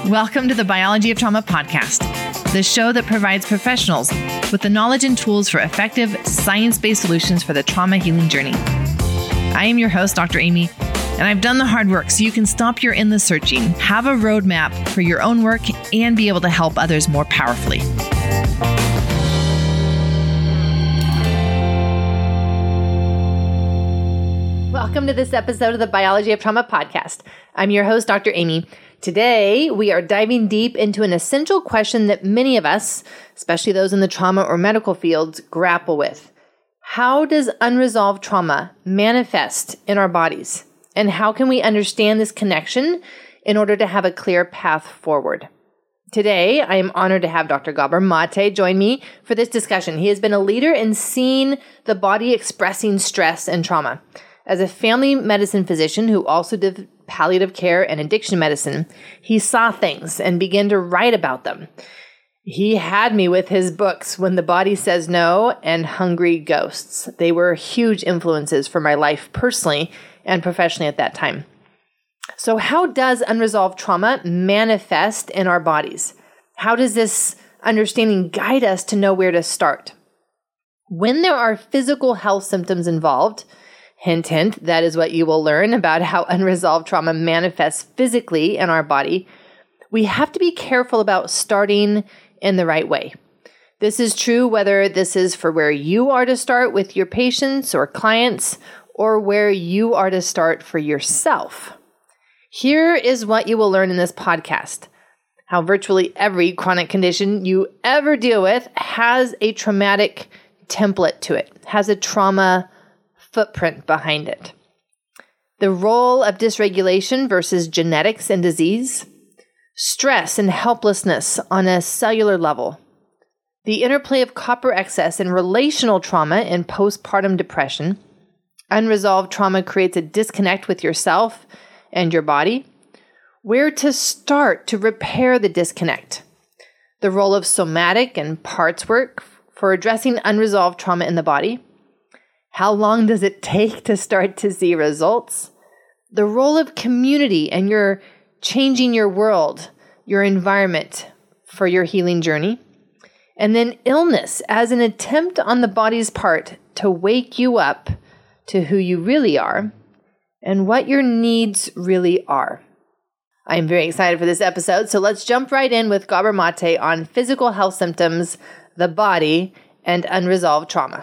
Welcome to the Biology of Trauma podcast, the show that provides professionals with the knowledge and tools for effective, science-based solutions for the trauma healing journey. I am your host, Dr. Amy, and I've done the hard work so you can stop your endless searching, have a roadmap for your own work, and be able to help others more powerfully. Welcome to this episode of the Biology of Trauma podcast. I'm your host, Dr. Amy. Today, we are diving deep into an essential question that many of us, especially those in the trauma or medical fields, grapple with. How does unresolved trauma manifest in our bodies? And how can we understand this connection in order to have a clear path forward? Today, I am honored to have Dr. Gabor Mate join me for this discussion. He has been a leader in seeing the body expressing stress and trauma. As a family medicine physician who also did palliative care and addiction medicine, he saw things and began to write about them. He had me with his books, When the Body Says No and Hungry Ghosts. They were huge influences for my life personally and professionally at that time. So how does unresolved trauma manifest in our bodies? How does this understanding guide us to know where to start? When there are physical health symptoms involved, hint, hint, that is what you will learn about how unresolved trauma manifests physically in our body. We have to be careful about starting in the right way. This is true whether this is for where you are to start with your patients or clients, or where you are to start for yourself. Here is what you will learn in this podcast: how virtually every chronic condition you ever deal with has a traumatic template to it, has a trauma footprint behind it. The role of dysregulation versus genetics and disease, stress and helplessness on a cellular level, the interplay of copper excess and relational trauma in postpartum depression. Unresolved trauma creates a disconnect with yourself and your body. Where to start to repair the disconnect. The role of somatic and parts work for addressing unresolved trauma in the body. How long does it take to start to see results? The role of community and your changing your world, your environment for your healing journey. And then illness as an attempt on the body's part to wake you up to who you really are and what your needs really are. I am very excited for this episode, so let's jump right in with Gabor Mate on physical health symptoms, the body, and unresolved trauma.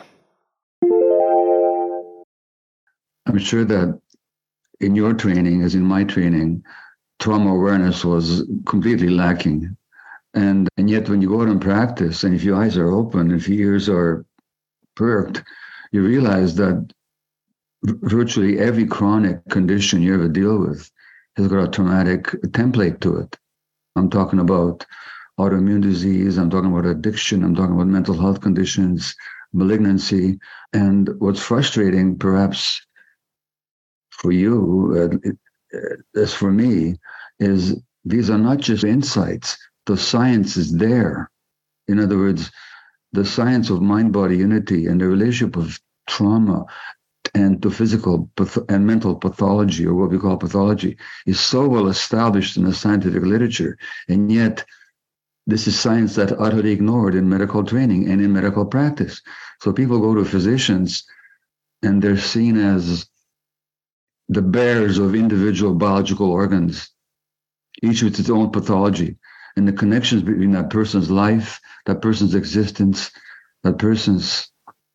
I'm sure that in your training, as in my training, trauma awareness was completely lacking. And yet when you go out and practice, and if your eyes are open, if your ears are perked, you realize that virtually every chronic condition you ever deal with has got a traumatic template to it. I'm talking about autoimmune disease, I'm talking about addiction, I'm talking about mental health conditions, malignancy. And what's frustrating, perhaps for you, as for me, is these are not just insights. The science is there. In other words, the science of mind-body unity and the relationship of trauma and to physical and mental pathology, or what we call pathology, is so well established in the scientific literature. And yet, this is science that's utterly ignored in medical training and in medical practice. So people go to physicians and they're seen as the bearers of individual biological organs, each with its own pathology, and the connections between that person's life, that person's existence, that person's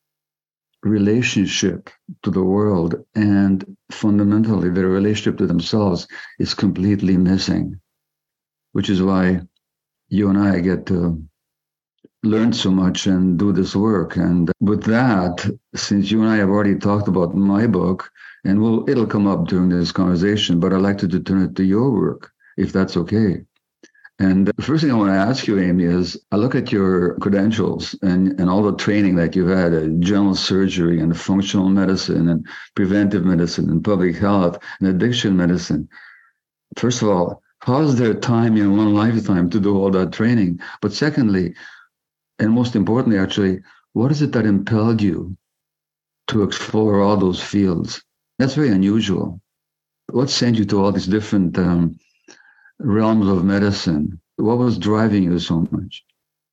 relationship to the world, and fundamentally their relationship to themselves is completely missing, which is why you and I get to learn so much and do this work. And with that, since you and I have already talked about my book, and it'll come up during this conversation, but I'd like to turn it to your work, if that's okay. And the first thing I want to ask you, Amy, is I look at your credentials and all the training that you've had in general surgery and functional medicine and preventive medicine and public health and addiction medicine. First of all, how's there time in one lifetime to do all that training? But secondly, and most importantly, actually, what is it that impelled you to explore all those fields? That's very unusual. What sent you to all these different realms of medicine. What was driving you so much?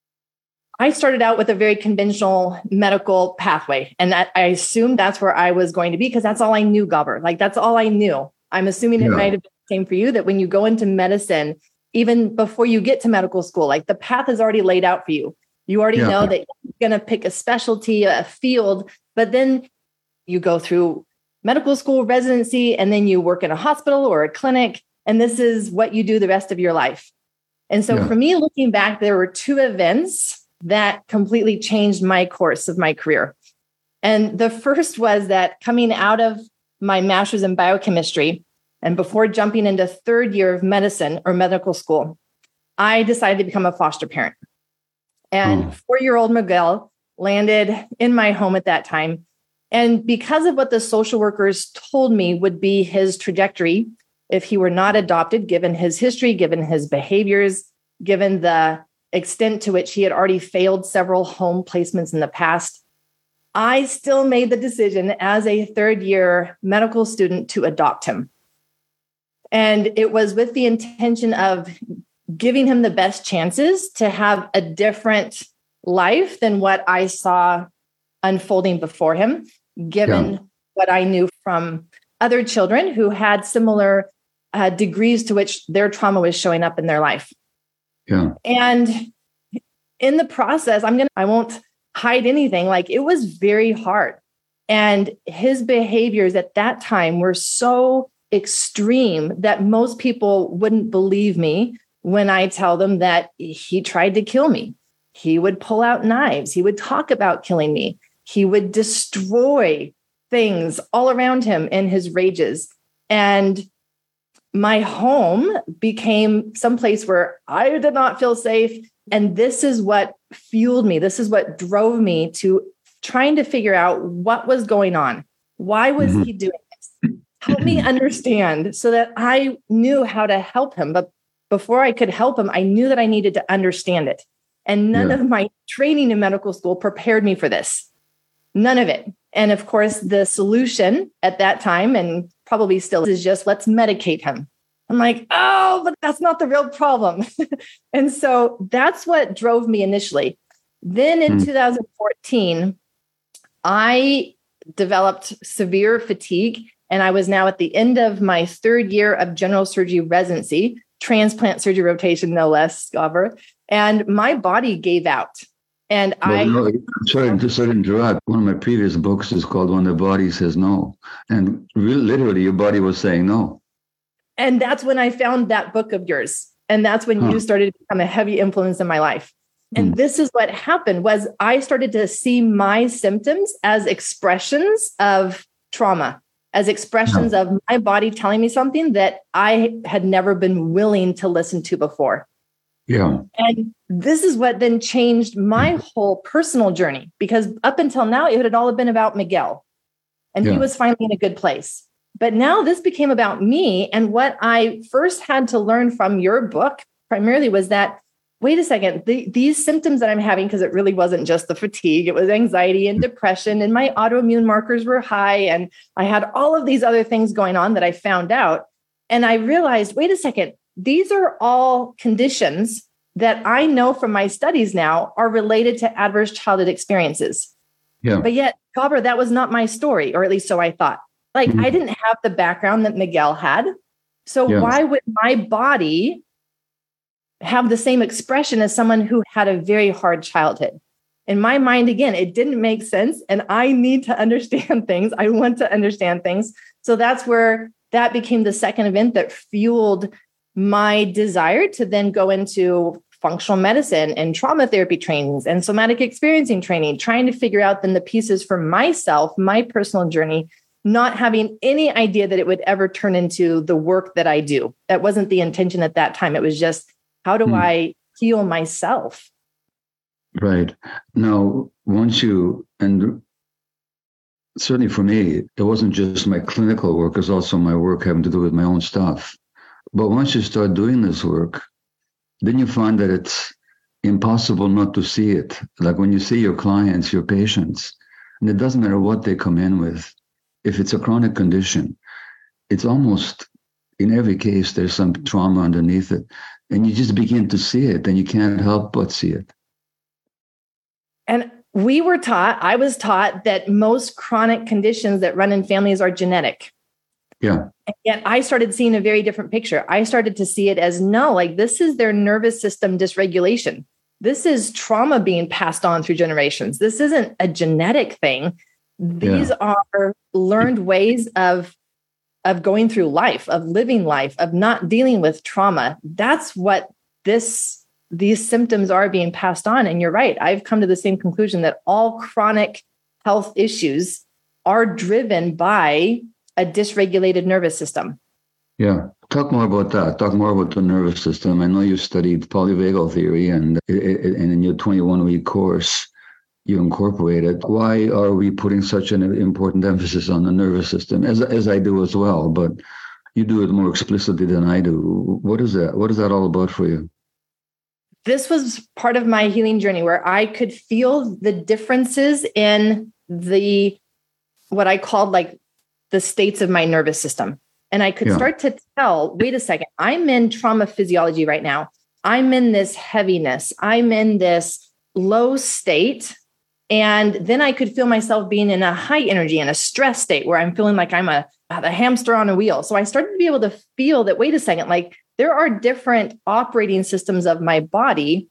I started out with a very conventional medical pathway, and that I assumed that's where I was going to be because that's all I knew, Gabor. Like, that's all I knew. I'm assuming it might have been the same for you, that when you go into medicine, even before you get to medical school, like the path is already laid out for you. You already know that you're going to pick a specialty, a field, but then you go through medical school, residency, and then you work in a hospital or a clinic, and this is what you do the rest of your life. And so for me, looking back, there were two events that completely changed my course of my career. And the first was that coming out of my master's in biochemistry and before jumping into third year of medicine or medical school, I decided to become a foster parent. And 4-year-old Miguel landed in my home at that time. And because of what the social workers told me would be his trajectory if he were not adopted, given his history, given his behaviors, given the extent to which he had already failed several home placements in the past, I still made the decision as a third-year medical student to adopt him. And it was with the intention of giving him the best chances to have a different life than what I saw unfolding before him, given what I knew from other children who had similar degrees to which their trauma was showing up in their life. Yeah. And in the process, I won't hide anything. Like, it was very hard. And his behaviors at that time were so extreme that most people wouldn't believe me when I tell them that he tried to kill me. He would pull out knives. He would talk about killing me. He would destroy things all around him in his rages. And my home became someplace where I did not feel safe. And this is what fueled me. This is what drove me to trying to figure out what was going on. Why was he doing this? Help me understand so that I knew how to help him. But before I could help him, I knew that I needed to understand it. And none of my training in medical school prepared me for this. None of it. And of course, the solution at that time, and probably still, is just let's medicate him. I'm like, oh, but that's not the real problem. And so that's what drove me initially. Then in 2014, I developed severe fatigue, and I was now at the end of my third year of general surgery residency, transplant surgery rotation, no less, Gabor, and my body gave out. And sorry to interrupt. One of my previous books is called When the Body Says No. And literally your body was saying no. And that's when I found that book of yours. And that's when you started to become a heavy influence in my life. And this is what happened was I started to see my symptoms as expressions of trauma, as expressions of my body telling me something that I had never been willing to listen to before. Yeah. And this is what then changed my whole personal journey, because up until now, it had all been about Miguel, and he was finally in a good place. But now this became about me. And what I first had to learn from your book primarily was that, wait a second, these symptoms that I'm having, because it really wasn't just the fatigue, it was anxiety and depression, and my autoimmune markers were high. And I had all of these other things going on that I found out. And I realized, wait a second, these are all conditions that I know from my studies now are related to adverse childhood experiences. Yeah. But yet, Gabor, that was not my story, or at least so I thought. Like, I didn't have the background that Miguel had. So why would my body have the same expression as someone who had a very hard childhood? In my mind, again, it didn't make sense. And I need to understand things. I want to understand things. So that's where that became the second event that fueled my desire to then go into functional medicine and trauma therapy trainings and somatic experiencing training, trying to figure out then the pieces for myself, my personal journey, not having any idea that it would ever turn into the work that I do. That wasn't the intention at that time. It was just, how do I heal myself? Right. Now, once you, and certainly for me, it wasn't just my clinical work, it was also my work having to do with my own stuff. But once you start doing this work, then you find that it's impossible not to see it. Like when you see your clients, your patients, and it doesn't matter what they come in with. If it's a chronic condition, it's almost in every case, there's some trauma underneath it. And you just begin to see it, and you can't help but see it. And I was taught that most chronic conditions that run in families are genetic. Yeah. And yet I started seeing a very different picture. I started to see it as no, like this is their nervous system dysregulation. This is trauma being passed on through generations. This isn't a genetic thing. These are learned ways of going through life, of living life, of not dealing with trauma. That's what these symptoms are being passed on. And you're right. I've come to the same conclusion that all chronic health issues are driven by a dysregulated nervous system. Yeah. Talk more about that. Talk more about the nervous system. I know you studied polyvagal theory, and in your 21-week course, you incorporate it. Why are we putting such an important emphasis on the nervous system, as I do as well? But you do it more explicitly than I do. What is that? What is that all about for you? This was part of my healing journey where I could feel the differences in what I called like the states of my nervous system. And I could start to tell, wait a second, I'm in trauma physiology right now. I'm in this heaviness. I'm in this low state. And then I could feel myself being in a high energy and a stress state where I'm feeling like I'm a hamster on a wheel. So I started to be able to feel that, wait a second, like there are different operating systems of my body.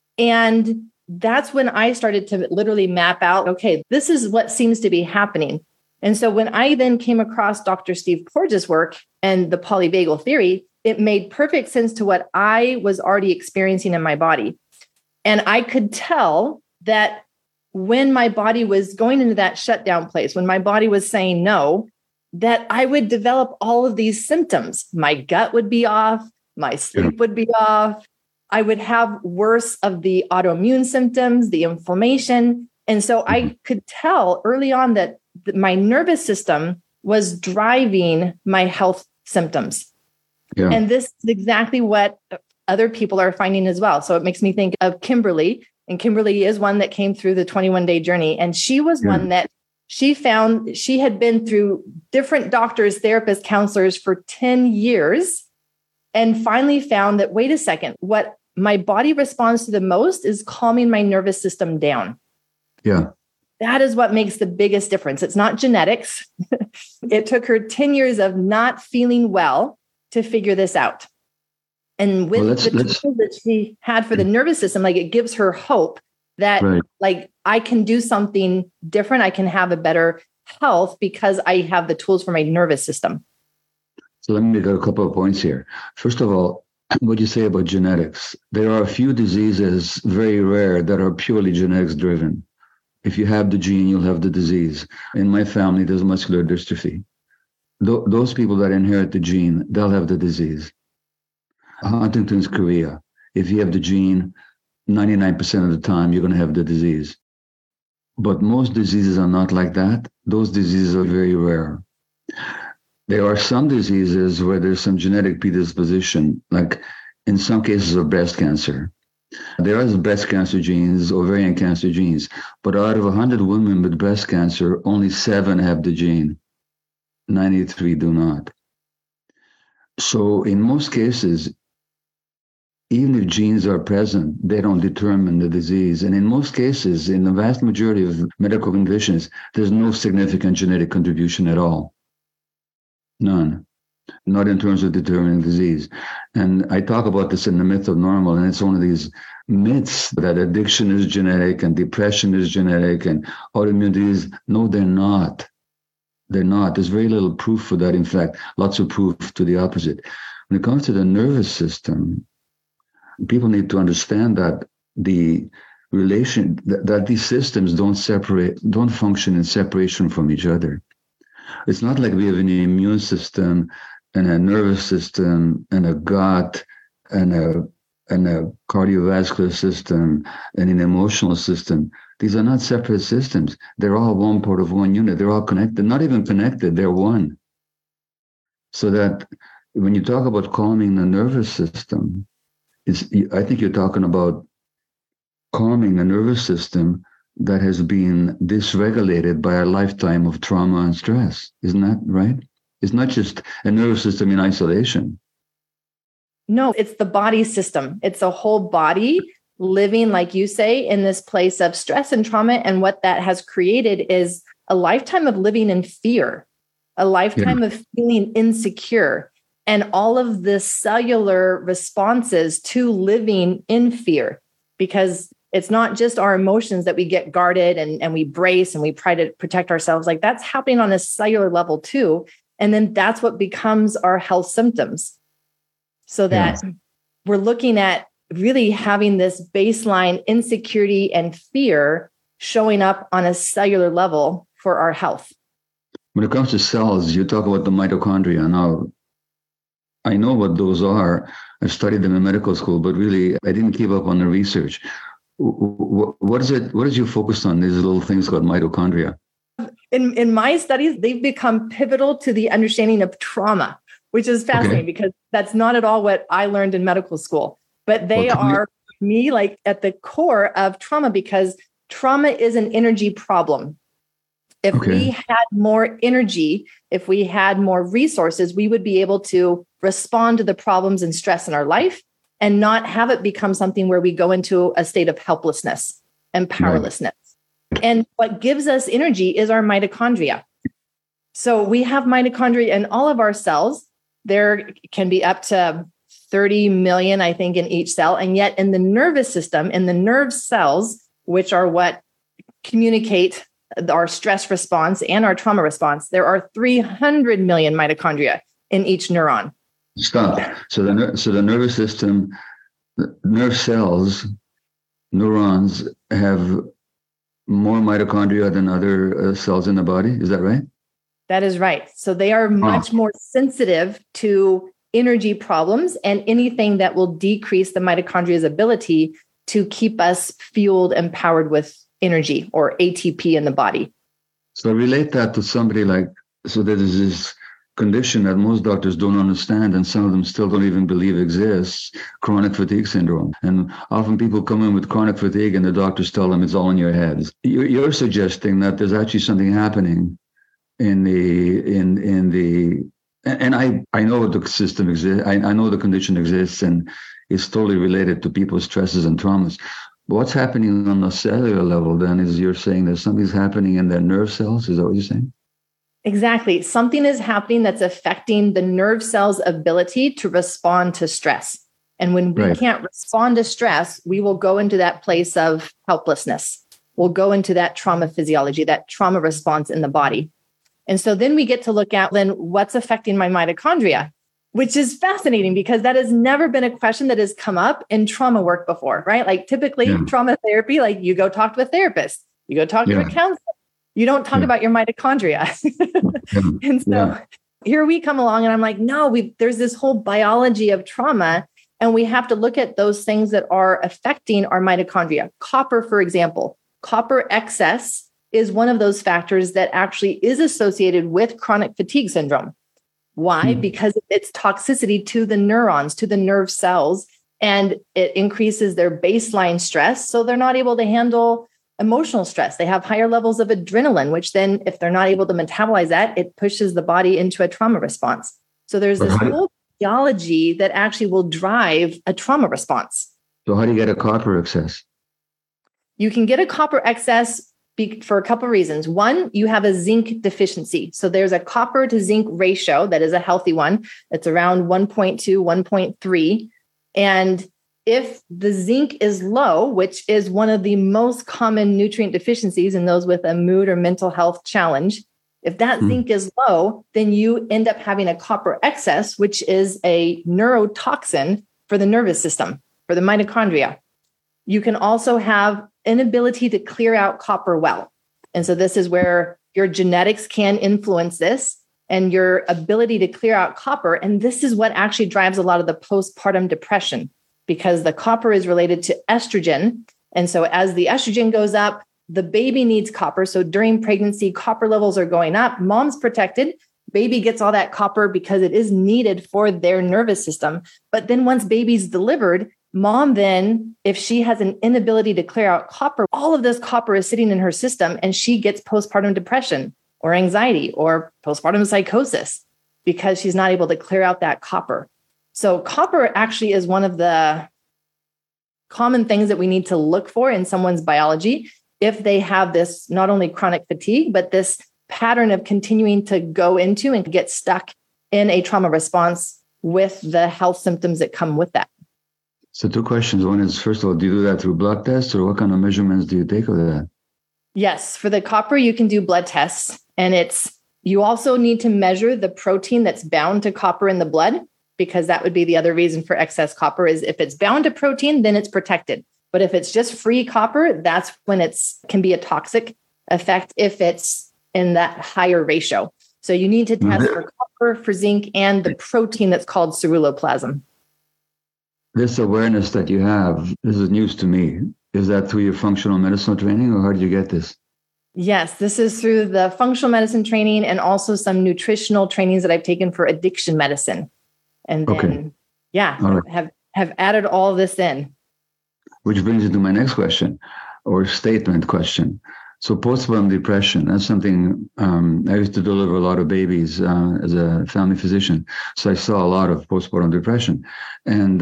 And that's when I started to literally map out, okay, this is what seems to be happening. And so when I then came across Dr. Steve Porges' work and the polyvagal theory, it made perfect sense to what I was already experiencing in my body. And I could tell that when my body was going into that shutdown place, when my body was saying no, that I would develop all of these symptoms. My gut would be off, my sleep would be off. I would have worse of the autoimmune symptoms, the inflammation. And so I could tell early on that my nervous system was driving my health symptoms. Yeah. And this is exactly what other people are finding as well. So it makes me think of Kimberly. And Kimberly is one that came through the 21-day journey. And she was one that she found she had been through different doctors, therapists, counselors for 10 years, and finally found that, wait a second, what my body responds to the most is calming my nervous system down. Yeah. That is what makes the biggest difference. It's not genetics. It took her 10 years of not feeling well to figure this out. And with the tools that she had for the nervous system, like it gives her hope that like I can do something different. I can have a better health because I have the tools for my nervous system. So let me make a couple of points here. First of all, what you say about genetics, there are a few diseases, very rare, that are purely genetics driven. If you have the gene, you'll have the disease. In my family, there's muscular dystrophy. Those people that inherit the gene, they'll have the disease. Huntington's chorea. If you have the gene, 99% of the time, you're going to have the disease. But most diseases are not like that. Those diseases are very rare. There are some diseases where there's some genetic predisposition, like in some cases of breast cancer. There are breast cancer genes, ovarian cancer genes, but out of 100 women with breast cancer, only 7 have the gene. 93 do not. So in most cases, even if genes are present, they don't determine the disease. And in most cases, in the vast majority of medical conditions, there's no significant genetic contribution at all. None. Not in terms of determining disease. And I talk about this in The Myth of Normal, and it's one of these myths that addiction is genetic and depression is genetic and autoimmune disease. No, they're not. They're not. There's very little proof for that. In fact, lots of proof to the opposite. When it comes to the nervous system, people need to understand that the relation, that these systems don't function in separation from each other. It's not like we have an immune system and a nervous system and a gut and a cardiovascular system and an emotional system. These are not separate systems. They're all one part of one unit. They're all connected, not even connected. They're one. So that when you talk about calming the nervous system, I think you're talking about calming the nervous system that has been dysregulated by a lifetime of trauma and stress. Isn't that right? It's not just a nervous system in isolation. No, it's the body system. It's a whole body living, like you say, in this place of stress and trauma. And what that has created is a lifetime of living in fear, a lifetime of feeling insecure, and all of the cellular responses to living in fear, because it's not just our emotions that we get guarded and we brace and we try to protect ourselves. Like, that's happening on a cellular level too. And then that's what becomes our health symptoms. So that we're looking at really having this baseline insecurity and fear showing up on a cellular level for our health. When it comes to cells, you talk about the mitochondria. Now, I know what those are. I've studied them in medical school, but really, I didn't keep up on the research. What is it? What is you focused on, these little things called mitochondria? In my studies, they've become pivotal to the understanding of trauma, which is fascinating because that's not at all what I learned in medical school. But they are, me, like at the core of trauma, because trauma is an energy problem. If we had more energy, if we had more resources, we would be able to respond to the problems and stress in our life and not have it become something where we go into a state of helplessness and powerlessness. And what gives us energy is our mitochondria. So we have mitochondria in all of our cells. There can be up to 30 million, I think, in each cell. And yet in the nervous system, in the nerve cells, which are what communicate our stress response and our trauma response, there are 300 million mitochondria in each neuron. Stop. So the nervous system, nerve cells, neurons have more mitochondria than other cells in the body. Is that right? That is right. So they are much more sensitive to energy problems and anything that will decrease the mitochondria's ability to keep us fueled and powered with energy, or ATP, in the body. So relate that to somebody like, so there is this condition that most doctors don't understand, and some of them still don't even believe exists, chronic fatigue syndrome. And often people come in with chronic fatigue and the doctors tell them it's all in your head. You're suggesting that there's actually something happening in the and I know the system exists. I know the condition exists, and it's totally related to people's stresses and traumas. But what's happening on the cellular level then is, you're saying that something's happening in their nerve cells. Is that what you're saying? Exactly. Something is happening that's affecting the nerve cells' ability to respond to stress. And when we can't respond to stress, we will go into that place of helplessness. We'll go into that trauma physiology, that trauma response in the body. And so then we get to look at, then, what's affecting my mitochondria, which is fascinating because that has never been a question that has come up in trauma work before, right? Like typically trauma therapy, like you go talk to a therapist, you go talk to a counselor. You don't talk about your mitochondria. And so here we come along and I'm like, no, there's this whole biology of trauma, and we have to look at those things that are affecting our mitochondria. Copper, for example, copper excess is one of those factors that actually is associated with chronic fatigue syndrome. Why? Because of its toxicity to the neurons, to the nerve cells, and it increases their baseline stress. So they're not able to handle emotional stress. They have higher levels of adrenaline, which then, if they're not able to metabolize that, it pushes the body into a trauma response. So there's this whole physiology that actually will drive a trauma response. So how do you get a copper excess? You can get a copper excess for a couple of reasons. One, you have a zinc deficiency. So there's a copper to zinc ratio that is a healthy one. It's around 1.2, 1.3. And if the zinc is low, which is one of the most common nutrient deficiencies in those with a mood or mental health challenge, if that zinc is low, then you end up having a copper excess, which is a neurotoxin for the nervous system, for the mitochondria. You can also have inability to clear out copper well. And so this is where your genetics can influence this and your ability to clear out copper. And this is what actually drives a lot of the postpartum depression, because the copper is related to estrogen. And so as the estrogen goes up, the baby needs copper. So during pregnancy, copper levels are going up. Mom's protected. Baby gets all that copper because it is needed for their nervous system. But then once baby's delivered, mom then, if she has an inability to clear out copper, all of this copper is sitting in her system and she gets postpartum depression or anxiety or postpartum psychosis. because she's not able to clear out that copper. So copper actually is one of the common things that we need to look for in someone's biology if they have this not only chronic fatigue, but this pattern of continuing to go into and get stuck in a trauma response with the health symptoms that come with that. So 2 questions. One is, first of all, do you do that through blood tests, or what kind of measurements do you take of that? Yes, for the copper, you can do blood tests. And you also need to measure the protein that's bound to copper in the blood, because that would be the other reason for excess copper is if it's bound to protein, then it's protected. But if it's just free copper, that's when can be a toxic effect if it's in that higher ratio. So you need to test for copper, for zinc, and the protein that's called ceruloplasmin. This awareness that you have, this is news to me. Is that through your functional medicine training, or how did you get this? Yes, this is through the functional medicine training and also some nutritional trainings that I've taken for addiction medicine. And then, right. have added all this in. Which brings me to my next question, or statement question. So postpartum depression, that's something I used to deliver a lot of babies as a family physician. So I saw a lot of postpartum depression. And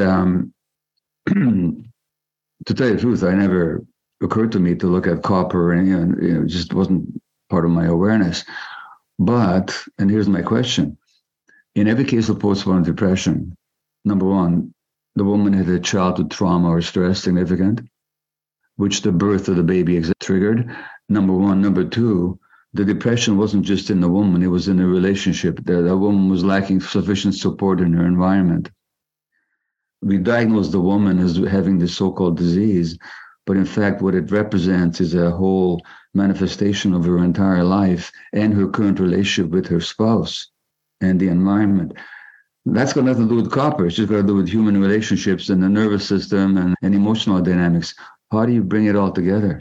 to tell you the truth, I never occurred to me to look at copper, and it just wasn't part of my awareness. But, and here's my question. In every case of postpartum depression, number one, the woman had a childhood trauma or stress significant, which the birth of the baby triggered. Number one. Number two, the depression wasn't just in the woman, it was in the relationship. The woman was lacking sufficient support in her environment. We diagnose the woman as having this so-called disease, but in fact, what it represents is a whole manifestation of her entire life and her current relationship with her spouse and the environment. That's got nothing to do with copper. It's just got to do with human relationships and the nervous system and emotional dynamics. How do you bring it all together?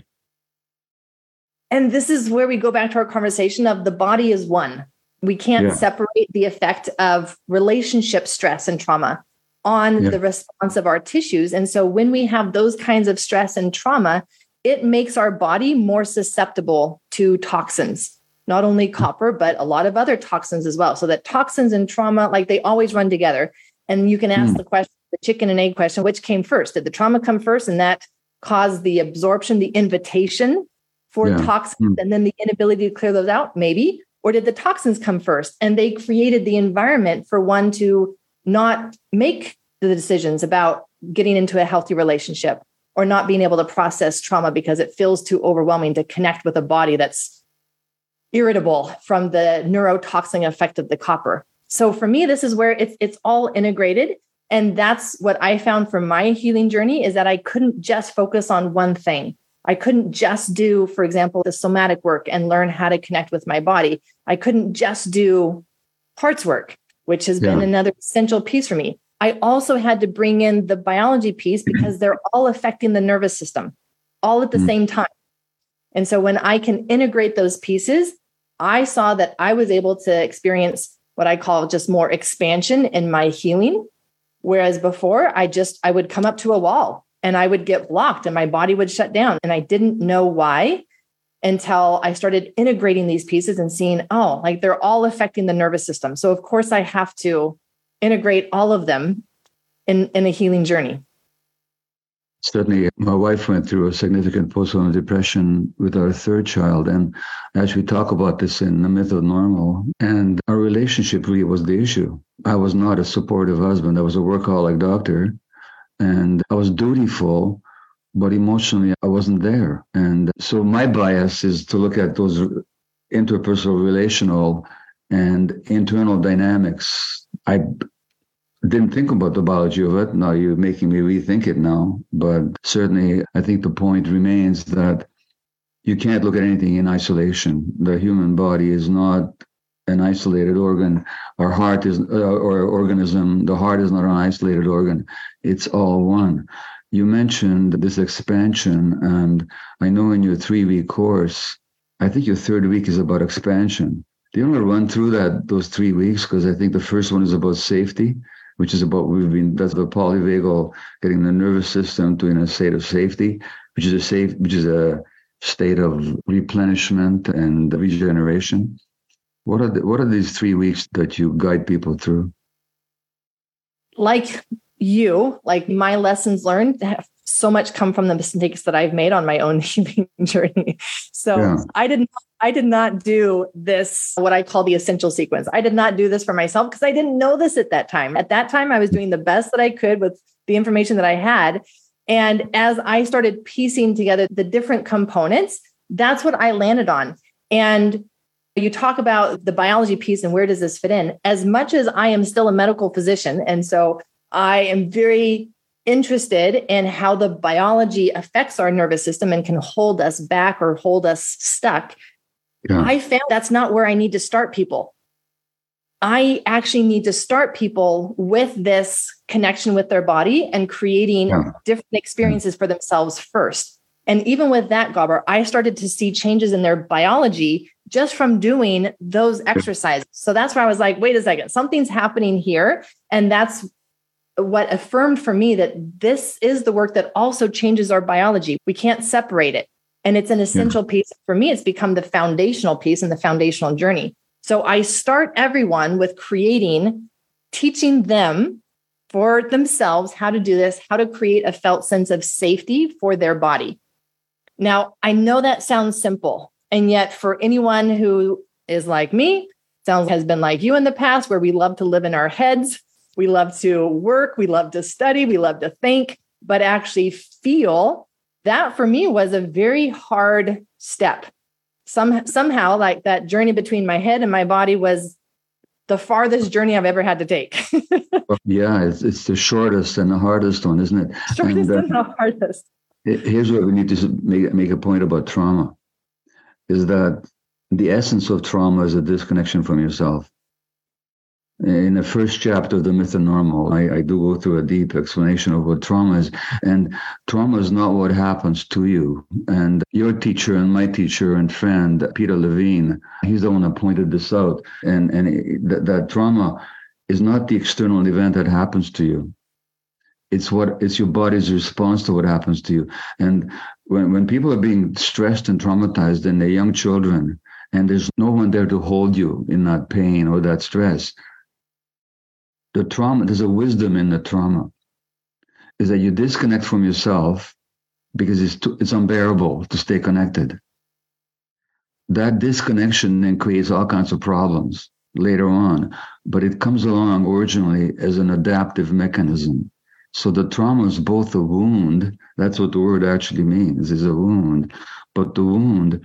And this is where we go back to our conversation of the body is one. We can't separate the effect of relationship stress and trauma on the response of our tissues. And so when we have those kinds of stress and trauma, it makes our body more susceptible to toxins, not only copper, but a lot of other toxins as well. So that toxins and trauma, like they always run together. And you can ask the question, the chicken and egg question, which came first? Did the trauma come first and that caused the absorption, the invitation for toxins, and then the inability to clear those out? Maybe. Or did the toxins come first and they created the environment for one to not make the decisions about getting into a healthy relationship or not being able to process trauma because it feels too overwhelming to connect with a body that's irritable from the neurotoxin effect of the copper. So for me, this is where it's all integrated. And that's what I found from my healing journey is that I couldn't just focus on one thing. I couldn't just do, for example, the somatic work and learn how to connect with my body. I couldn't just do parts work, which has been another essential piece for me. I also had to bring in the biology piece because they're all affecting the nervous system all at the same time. And so when I can integrate those pieces, I saw that I was able to experience what I call just more expansion in my healing. Whereas before, I would come up to a wall and I would get blocked and my body would shut down. And I didn't know why until I started integrating these pieces and seeing, like they're all affecting the nervous system. So of course I have to integrate all of them in a healing journey. Certainly, my wife went through a significant postpartum depression with our third child. And as we talk about this in The Myth of Normal, and our relationship really was the issue. I was not a supportive husband. I was a workaholic doctor. And I was dutiful, but emotionally, I wasn't there. And so my bias is to look at those interpersonal, relational, and internal dynamics. I didn't think about the biology of it. Now you're making me rethink it now. But certainly, I think the point remains that you can't look at anything in isolation. The human body is not an isolated organ. Our heart is, or organism, the heart is not an isolated organ. It's all one. You mentioned this expansion, and I know in your 3-week course, I think your third week is about expansion. Do you want to run through those 3 weeks? Because I think the first one is about safety, which is about that's the polyvagal, getting the nervous system to in a state of safety, which is a state of replenishment and regeneration. What are these 3 weeks that you guide people through? Like my lessons learned have so much come from the mistakes that I've made on my own healing journey. So yeah. I did not do this, what I call the essential sequence. I did not do this for myself because I didn't know this at that time. At that time, I was doing the best that I could with the information that I had. And as I started piecing together the different components, that's what I landed on. And you talk about the biology piece and where does this fit in? As much as I am still a medical physician, and so I am very interested in how the biology affects our nervous system and can hold us back or hold us stuck. Yeah. I found that's not where I need to start people. I actually need to start people with this connection with their body and creating different experiences for themselves first. And even with that, Gabor, I started to see changes in their biology just from doing those exercises. So that's where I was like, wait a second, something's happening here. And that's what affirmed for me that this is the work that also changes our biology. We can't separate it. And it's an essential piece. For me, it's become the foundational piece and the foundational journey. So I start everyone with teaching them for themselves how to do this, how to create a felt sense of safety for their body. Now, I know that sounds simple. And yet for anyone who is like me, has been like you in the past, where we love to live in our heads, we love to work, we love to study, we love to think, but actually feel, that for me was a very hard step. Somehow, like that journey between my head and my body was the farthest journey I've ever had to take. Yeah, it's the shortest and the hardest one, isn't it? Shortest and the hardest. Here's what we need to make a point about trauma, is that the essence of trauma is a disconnection from yourself. In the first chapter of The Myth of Normal, I do go through a deep explanation of what trauma is. And trauma is not what happens to you. And your teacher and my teacher and friend, Peter Levine, he's the one that pointed this out. And that trauma is not the external event that happens to you. It's your body's response to what happens to you. And when people are being stressed and traumatized and they're young children, and there's no one there to hold you in that pain or that stress, the trauma, there's a wisdom in the trauma, is that you disconnect from yourself because it's unbearable to stay connected. That disconnection then creates all kinds of problems later on, but it comes along originally as an adaptive mechanism. So the trauma is both a wound, that's what the word actually means, is a wound, but the wound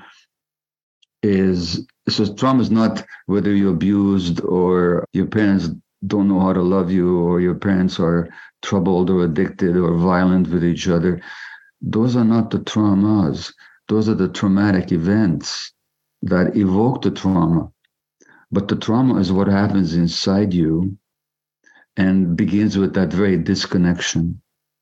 so trauma is not whether you're abused or your parents don't know how to love you, or your parents are troubled or addicted or violent with each other. Those are not the traumas. Those are the traumatic events that evoke the trauma. But the trauma is what happens inside you and begins with that very disconnection,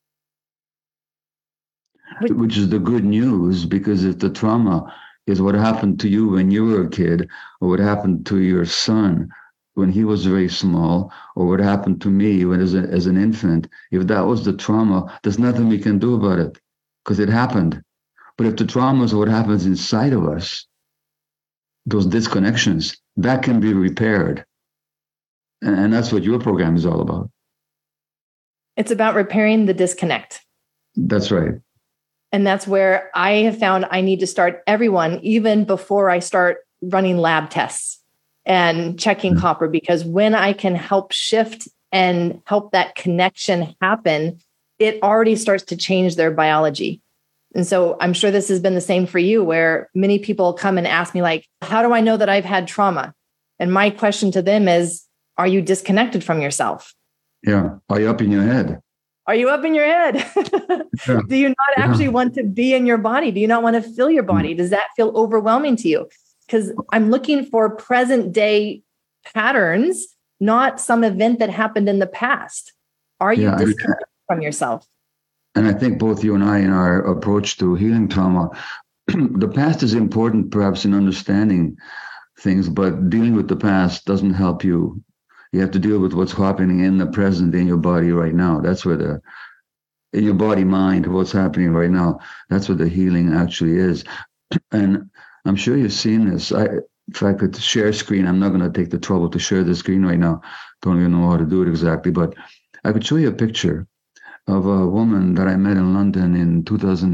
which is the good news, because if the trauma is what happened to you when you were a kid, or what happened to your son when he was very small, or what happened to me when as an infant, if that was the trauma, there's nothing we can do about it because it happened. But if the trauma is what happens inside of us, those disconnections, that can be repaired. And that's what your program is all about. It's about repairing the disconnect. That's right. And that's where I have found I need to start everyone, even before I start running lab tests and checking copper, because when I can help shift and help that connection happen, it already starts to change their biology. And so I'm sure this has been the same for you, where many people come and ask me, like, how do I know that I've had trauma? And my question to them is, are you disconnected from yourself? Yeah. Are you up in your head? Are you up in your head? Yeah. Do you not actually want to be in your body? Do you not want to feel your body? Does that feel overwhelming to you? Because I'm looking for present day patterns, not some event that happened in the past. Are you disconnected from yourself? And I think both you and I, in our approach to healing trauma, the past is important perhaps in understanding things, but dealing with the past doesn't help you. You have to deal with what's happening in the present, in your body right now. That's where in your body, mind, what's happening right now, that's what the healing actually is. And I'm sure you've seen this. if I could share screen, I'm not going to take the trouble to share the screen right now. Don't even know how to do it exactly, but I could show you a picture of a woman that I met in London in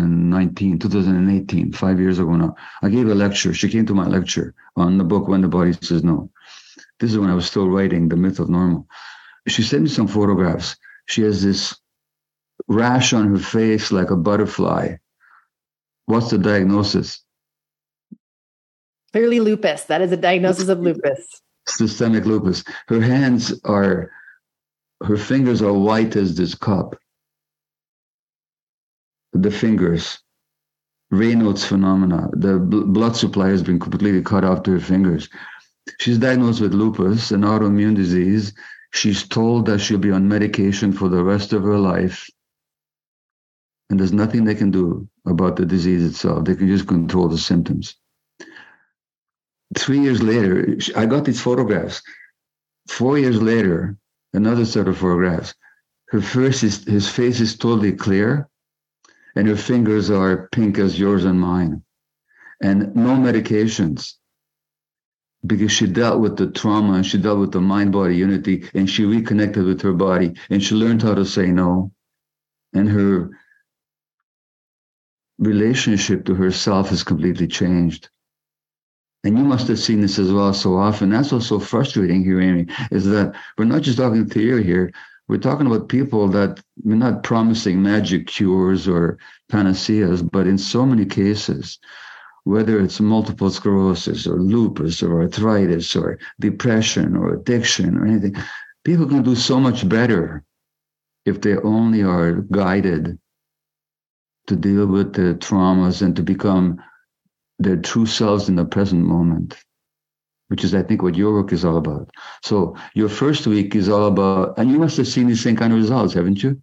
2018, 5 years ago now. I gave a lecture. She came to my lecture on the book When the Body Says No. This is when I was still writing The Myth of Normal. She sent me some photographs. She has this rash on her face like a butterfly. What's the diagnosis? Clearly lupus. That is a diagnosis of lupus. Systemic lupus. Her fingers are white as this cup. The fingers, Raynaud's phenomena. The blood supply has been completely cut off to her fingers. She's diagnosed with lupus, an autoimmune disease. She's told that she'll be on medication for the rest of her life. And there's nothing they can do about the disease itself. They can just control the symptoms. 3 years later, I got these photographs. 4 years later, another set of photographs. His face is totally clear, and her fingers are pink as yours and mine. And no medications, because she dealt with the trauma and she dealt with the mind-body unity, and she reconnected with her body, and she learned how to say no. And her relationship to herself has completely changed. And you must have seen this as well so often. That's what's so frustrating here, Amy, is that we're not just talking theory here. We're talking about people that we're not promising magic cures or panaceas, but in so many cases, whether it's multiple sclerosis or lupus or arthritis or depression or addiction or anything, people can do so much better if they only are guided to deal with the traumas and to become their true selves in the present moment, which is, I think, what your work is all about. So your first week is all about, and you must have seen the same kind of results, haven't you?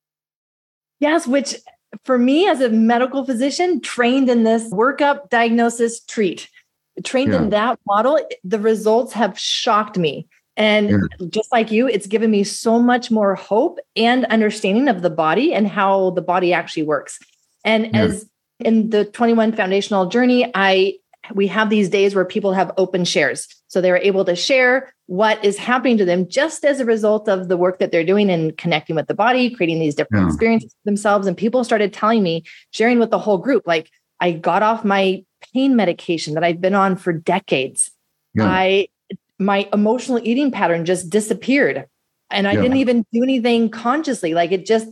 Yes, which for me as a medical physician trained in this workup, diagnosis, treat, trained in that model, the results have shocked me. And just like you, it's given me so much more hope and understanding of the body and how the body actually works. And as in the 21 foundational journey, we have these days where people have open shares. So they're able to share what is happening to them just as a result of the work that they're doing and connecting with the body, creating these different experiences for themselves. And people started telling me, sharing with the whole group, like, I got off my pain medication that I've been on for decades. My emotional eating pattern just disappeared. And I didn't even do anything consciously. Like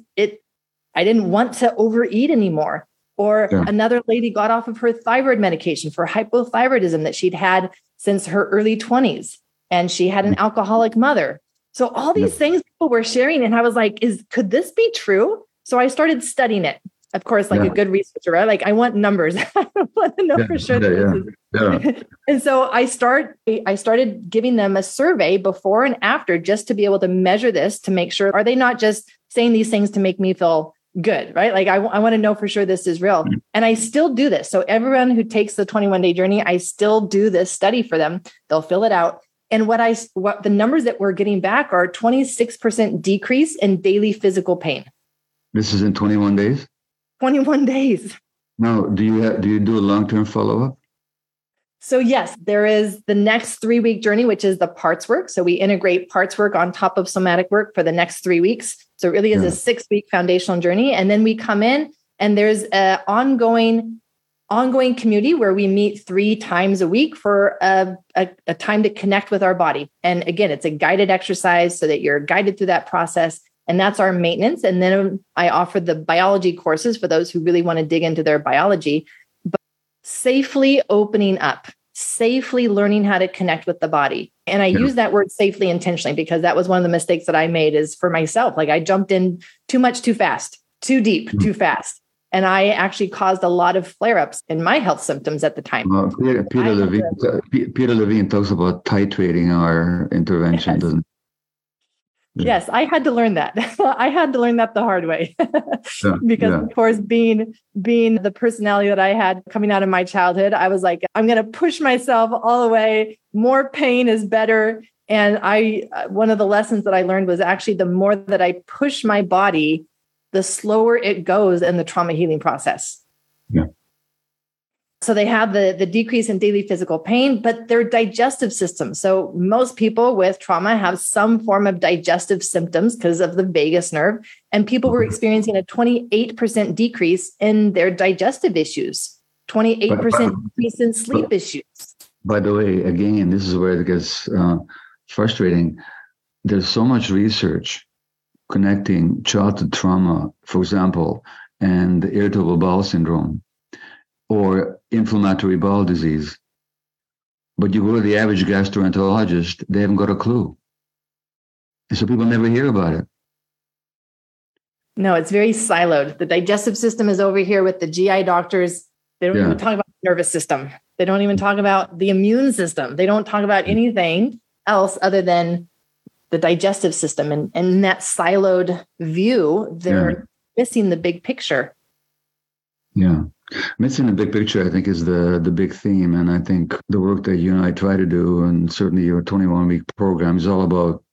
I didn't want to overeat anymore. Or another lady got off of her thyroid medication for hypothyroidism that she'd had since her early 20s. And she had an alcoholic mother. So all these things people were sharing. And I was like, could this be true? So I started studying it. Of course, like a good researcher, right? Like, I want numbers. I want to know for sure. And so I started giving them a survey before and after, just to be able to measure this, to make sure, are they not just saying these things to make me feel good, right? Like I want to know for sure this is real. And I still do this. So everyone who takes the 21-day journey, I still do this study for them. They'll fill it out. And what the numbers that we're getting back are 26% decrease in daily physical pain. This is in 21 days? 21 days. Now, do you do a long-term follow-up? So yes, there is the next 3-week journey, which is the parts work. So we integrate parts work on top of somatic work for the next 3 weeks. So it really is a 6-week foundational journey. And then we come in and there's an ongoing community where we meet 3 times a week for a time to connect with our body. And again, it's a guided exercise so that you're guided through that process. And that's our maintenance. And then I offer the biology courses for those who really want to dig into their biology, but safely opening up, safely learning how to connect with the body. And I use that word safely intentionally, because that was one of the mistakes that I made is for myself. Like I jumped in too much, too fast, too deep, too fast. And I actually caused a lot of flare-ups in my health symptoms at the time. Peter Levine talks about titrating our intervention, doesn't he? Yes, I had to learn that. I had to learn that the hard way because, of course, being the personality that I had coming out of my childhood, I was like, I'm going to push myself all the way. More pain is better. And one of the lessons that I learned was actually the more that I push my body, the slower it goes in the trauma healing process. Yeah. So they have the decrease in daily physical pain, but their digestive system. So most people with trauma have some form of digestive symptoms because of the vagus nerve. And people were experiencing a 28% decrease in their digestive issues, 28% decrease in sleep issues. By the way, again, this is where it gets frustrating. There's so much research connecting childhood trauma, for example, and irritable bowel syndrome or inflammatory bowel disease. But you go to the average gastroenterologist, they haven't got a clue. And so people never hear about it. No, it's very siloed. The digestive system is over here with the GI doctors. They don't even talk about the nervous system. They don't even talk about the immune system. They don't talk about anything else other than the digestive system. And in that siloed view, they're missing the big picture. Yeah. Missing the big picture, I think, is the big theme. And I think the work that you and I try to do, and certainly your 21-week program, is all about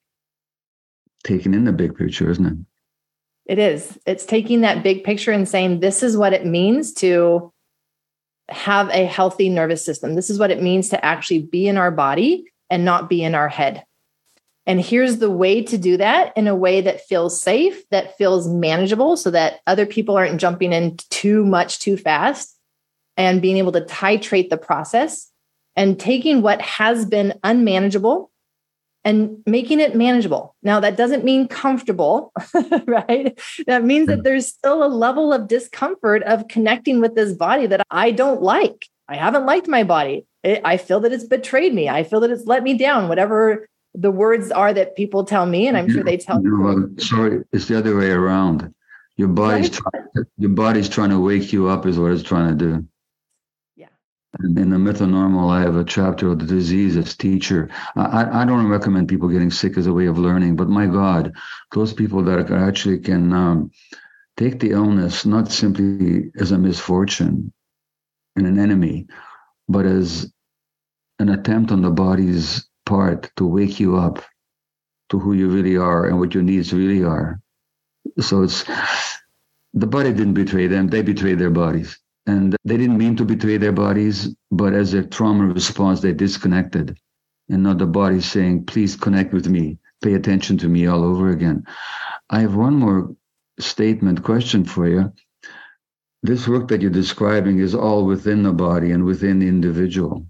taking in the big picture, isn't it? It is. It's taking that big picture and saying, this is what it means to have a healthy nervous system. This is what it means to actually be in our body and not be in our head. And here's the way to do that in a way that feels safe, that feels manageable, so that other people aren't jumping in too much too fast, and being able to titrate the process and taking what has been unmanageable and making it manageable. Now, that doesn't mean comfortable, right? That means that there's still a level of discomfort of connecting with this body that I don't like. I haven't liked my body. I feel that it's betrayed me. I feel that it's let me down, whatever the words are that people tell me, and I'm sure they tell you. Sorry, it's the other way around. Your body's trying to wake you up is what it's trying to do. Yeah. And in the Myth of Normal, I have a chapter of the disease as teacher. I don't recommend people getting sick as a way of learning, but my God, those people that actually can take the illness not simply as a misfortune and an enemy, but as an attempt on the body's part to wake you up to who you really are and what your needs really are. So it's the body didn't betray them, they betrayed their bodies. And they didn't mean to betray their bodies, but as a trauma response, they disconnected. And not the body saying, please connect with me, pay attention to me all over again. I have one more question for you. This work that you're describing is all within the body and within the individual.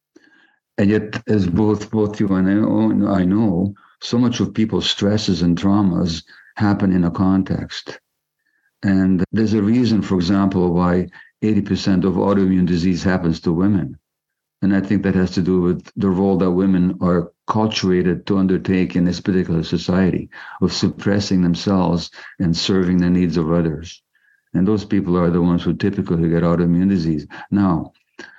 And yet, as both you and I know, so much of people's stresses and traumas happen in a context. And there's a reason, for example, why 80% of autoimmune disease happens to women. And I think that has to do with the role that women are culturated to undertake in this particular society of suppressing themselves and serving the needs of others. And those people are the ones who typically get autoimmune disease. Now,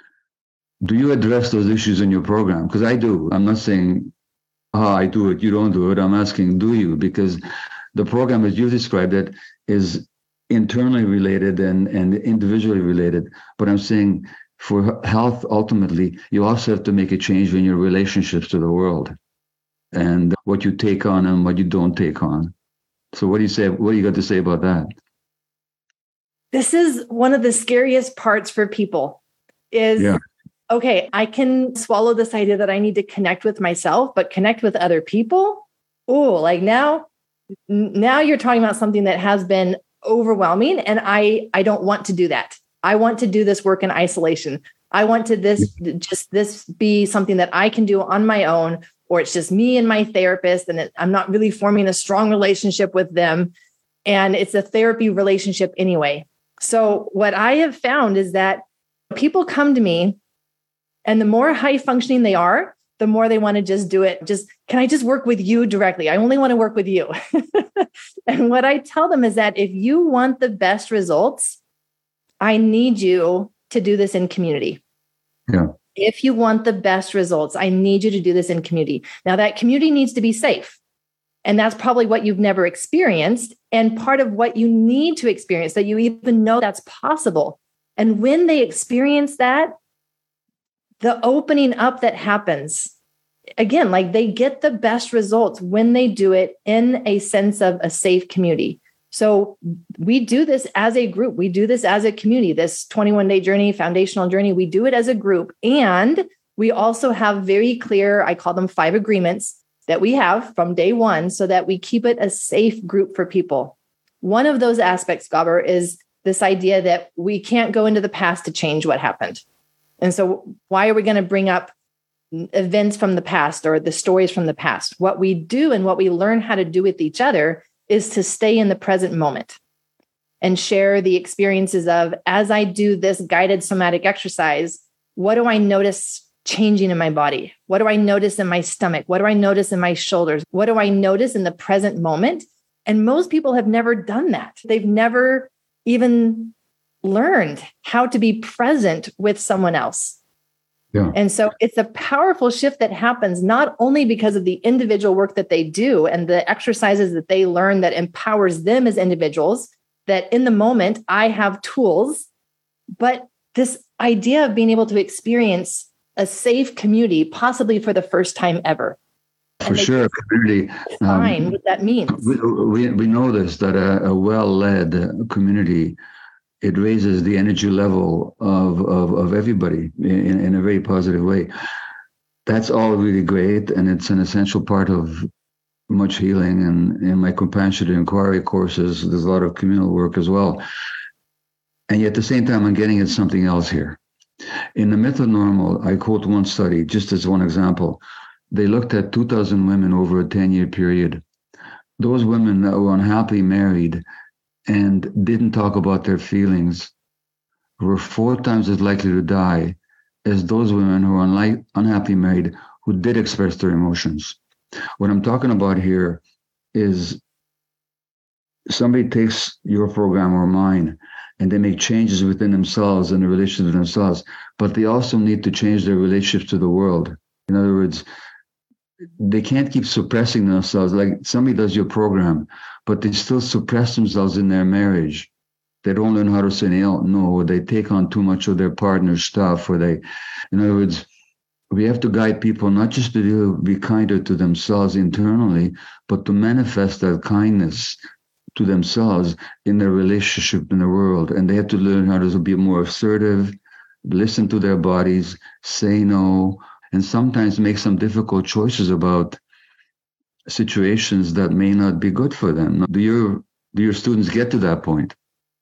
do you address those issues in your program? Because I do. I'm not saying, I do it, you don't do it. I'm asking, do you? Because the program, as you described it, is internally related and individually related. But I'm saying for health, ultimately, you also have to make a change in your relationships to the world and what you take on and what you don't take on. So what do you say? What do you got to say about that? This is one of the scariest parts for people is, okay, I can swallow this idea that I need to connect with myself, but connect with other people. Oh, like now you're talking about something that has been overwhelming. And I don't want to do that. I want to do this work in isolation. I want to this be something that I can do on my own, or it's just me and my therapist, and I'm not really forming a strong relationship with them. And it's a therapy relationship anyway. So what I have found is that people come to me, and the more high functioning they are, the more they want to just do it. Can I just work with you directly? I only want to work with you. And what I tell them is that if you want the best results, I need you to do this in community. Yeah. If you want the best results, I need you to do this in community. Now, that community needs to be safe. And that's probably what you've never experienced. And part of what you need to experience, that you even know that's possible. And when they experience that, the opening up that happens, again, like they get the best results when they do it in a sense of a safe community. So we do this as a group. We do this as a community, this 21-day journey, foundational journey. We do it as a group. And we also have very clear, I call them 5 agreements that we have from day one so that we keep it a safe group for people. One of those aspects, Gabor, is this idea that we can't go into the past to change what happened. And so why are we going to bring up events from the past or the stories from the past? What we do and what we learn how to do with each other is to stay in the present moment and share the experiences of, as I do this guided somatic exercise, what do I notice changing in my body? What do I notice in my stomach? What do I notice in my shoulders? What do I notice in the present moment? And most people have never done that. They've never even learned how to be present with someone else. Yeah. And so it's a powerful shift that happens not only because of the individual work that they do and the exercises that they learn that empowers them as individuals, that in the moment I have tools, but this idea of being able to experience a safe community, possibly for the first time ever. For sure, community. Define what that means. We know this, that a well-led community, it raises the energy level of everybody in a very positive way. That's all really great, and it's an essential part of much healing. And in my compassionate inquiry courses, there's a lot of communal work as well. And yet at the same time, I'm getting at something else here. In the Myth of Normal, I quote one study, just as one example. They looked at 2,000 women over a 10-year period. Those women that were unhappily married and didn't talk about their feelings were 4 times as likely to die as those women who are unhappily married who did express their emotions. What I'm talking about here is somebody takes your program or mine and they make changes within themselves and the relationship to themselves, but they also need to change their relationships to the world. In other words, they can't keep suppressing themselves. Like somebody does your program, but they still suppress themselves in their marriage. They don't learn how to say no, or they take on too much of their partner's stuff, or they, in other words, we have to guide people not just to be kinder to themselves internally, but to manifest that kindness to themselves in their relationship in the world. And they have to learn how to be more assertive, listen to their bodies, say no, and sometimes make some difficult choices about situations that may not be good for them. Do your students get to that point?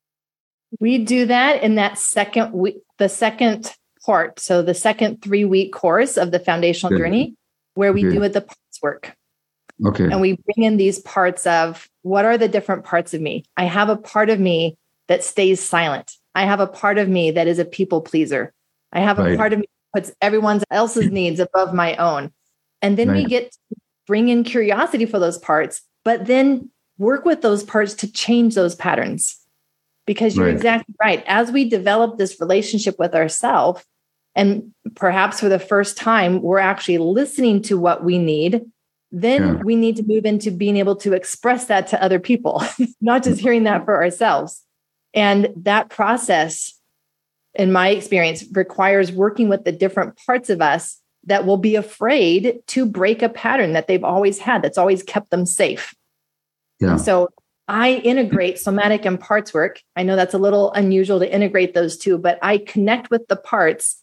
We do that in that second week, the second part. So the second 3-week course of the foundational journey, where we do the parts work. Okay. And we bring in these parts of what are the different parts of me? I have a part of me that stays silent. I have a part of me that is a people pleaser. I have a part of me that puts everyone else's needs above my own. And then we get to bring in curiosity for those parts, but then work with those parts to change those patterns. Because you're exactly right. As we develop this relationship with ourselves, and perhaps for the first time, we're actually listening to what we need, then we need to move into being able to express that to other people, not just hearing that for ourselves. And that process, in my experience, requires working with the different parts of us that will be afraid to break a pattern that they've always had, that's always kept them safe. Yeah. And so I integrate somatic and parts work. I know that's a little unusual to integrate those two, but I connect with the parts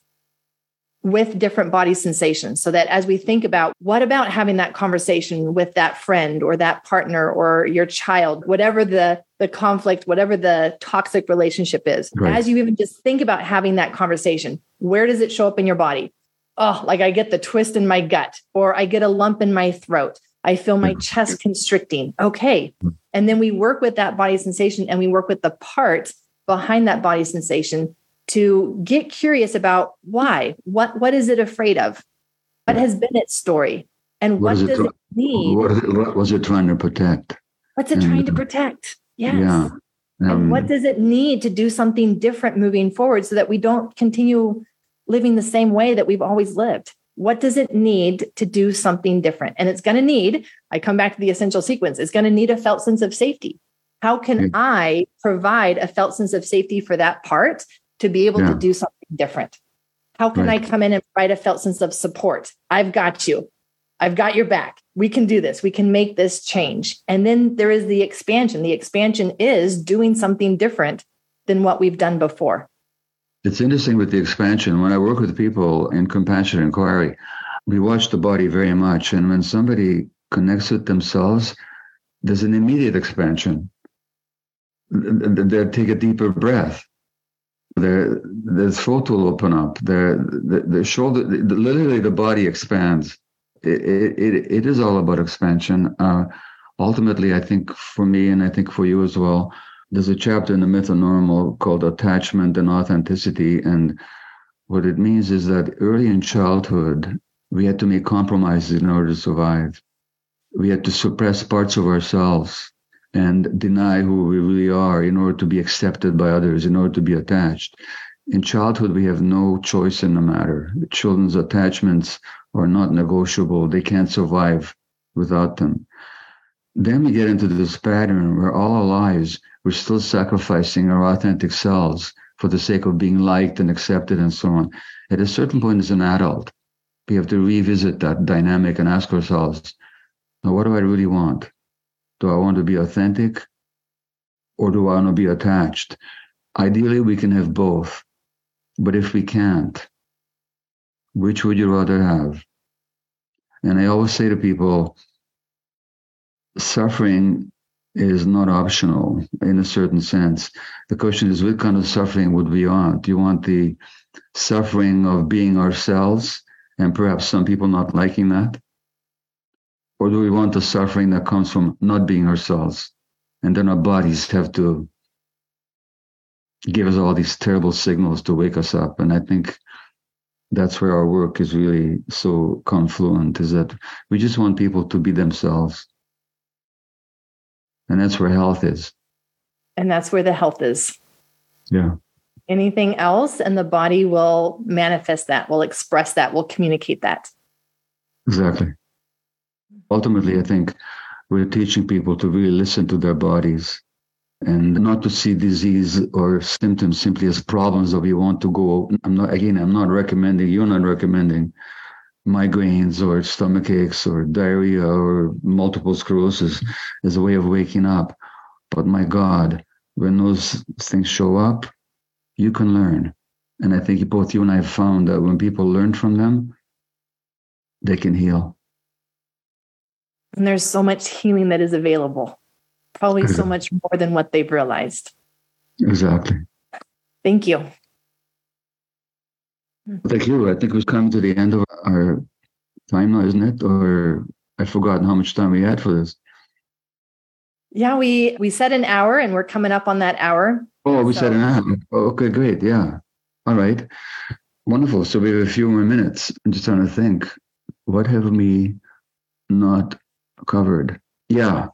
with different body sensations so that as we think about what about having that conversation with that friend or that partner or your child, whatever the conflict, whatever the toxic relationship is, as you even just think about having that conversation, where does it show up in your body? Oh, like I get the twist in my gut, or I get a lump in my throat. I feel my chest constricting. Okay. And then we work with that body sensation and we work with the part behind that body sensation to get curious about why, what is it afraid of? What has been its story? And what does it need? What was it trying to protect? What's it trying to protect? Yes. Yeah. And what does it need to do something different moving forward so that we don't continue living the same way that we've always lived? What does it need to do something different? And it's going to need, I come back to the essential sequence, it's going to need a felt sense of safety. How can I provide a felt sense of safety for that part to be able to do something different? How can I come in and provide a felt sense of support? I've got you. I've got your back. we can do this. We can make this change. And then there is the expansion. The expansion is doing something different than what we've done before. It's interesting with the expansion. When I work with people in compassionate inquiry, we watch the body very much. And when somebody connects with themselves, there's an immediate expansion. They take a deeper breath. Their throat will open up. The shoulder, literally the body expands. It is all about expansion. Ultimately, I think for me, and I think for you as well, there's a chapter in the Myth of Normal called Attachment and Authenticity. And what it means is that early in childhood, we had to make compromises in order to survive. We had to suppress parts of ourselves and deny who we really are in order to be accepted by others, in order to be attached. In childhood, we have no choice in the matter. Children's attachments are not negotiable. They can't survive without them. Then we get into this pattern where all our lives, we're still sacrificing our authentic selves for the sake of being liked and accepted and so on. At a certain point as an adult, we have to revisit that dynamic and ask ourselves, now, what do I really want? Do I want to be authentic or do I want to be attached? Ideally, we can have both. But if we can't, which would you rather have? And I always say to people, suffering is not optional in a certain sense. The question is, what kind of suffering would we want? Do you want the suffering of being ourselves and perhaps some people not liking that? Or do we want the suffering that comes from not being ourselves? And then our bodies have to give us all these terrible signals to wake us up. And I think that's where our work is really so confluent, is that we just want people to be themselves. And that's where health is. And that's where the health is. Yeah. Anything else, and the body will manifest that, will express that, will communicate that. Exactly. Ultimately, I think we're teaching people to really listen to their bodies and not to see disease or symptoms simply as problems that we want to go. I'm not recommending, you're not recommending migraines or stomach aches or diarrhea or multiple sclerosis as a way of waking up. But my God, when those things show up, you can learn. And I think both you and I have found that when people learn from them, they can heal. And there's so much healing that is available, probably so much more than what they've realized. Exactly. Thank you. Thank you. I think we've come to the end of our time now, isn't it? Or I've forgotten how much time we had for this. Yeah, we said an hour and we're coming up on that hour. Oh, we said an hour. Oh, okay, great. Yeah. All right. Wonderful. So we have a few more minutes. I'm just trying to think, what have we not covered? Yeah.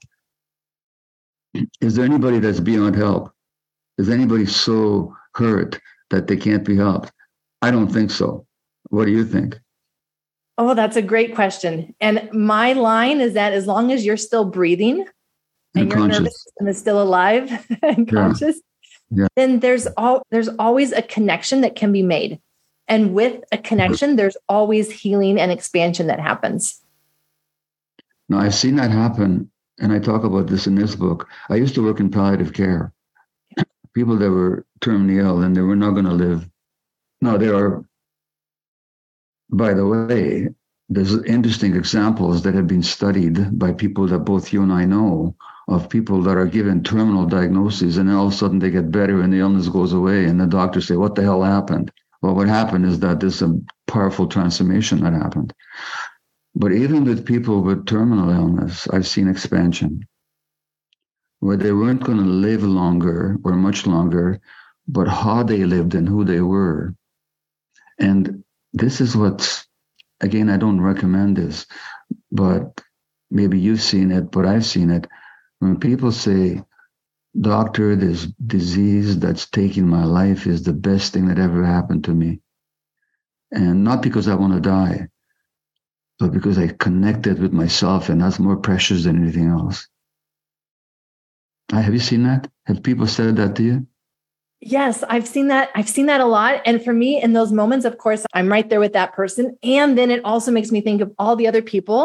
Is there anybody that's beyond help? Is anybody so hurt that they can't be helped? I don't think so. What do you think? Oh, that's a great question. And my line is that as long as you're still breathing and your nervous system is still alive and conscious, then there's always a connection that can be made. And with a connection, there's always healing and expansion that happens. Now, I've seen that happen, and I talk about this in this book. I used to work in palliative care. People that were terminally ill and they were not going to live. No, there are, by the way, there's interesting examples that have been studied by people that both you and I know, of people that are given terminal diagnoses and then all of a sudden they get better and the illness goes away and the doctors say, what the hell happened? Well, what happened is that there's a powerful transformation that happened. But even with people with terminal illness, I've seen expansion where they weren't going to live longer or much longer, but how they lived and who they were. And this is what, again, I don't recommend this, but maybe you've seen it, but I've seen it. When people say, doctor, this disease that's taking my life is the best thing that ever happened to me. And not because I want to die, but because I connected with myself, and that's more precious than anything else. Have you seen that? Have people said that to you? Yes, I've seen that. I've seen that a lot. And for me, in those moments, of course, I'm right there with that person. And then it also makes me think of all the other people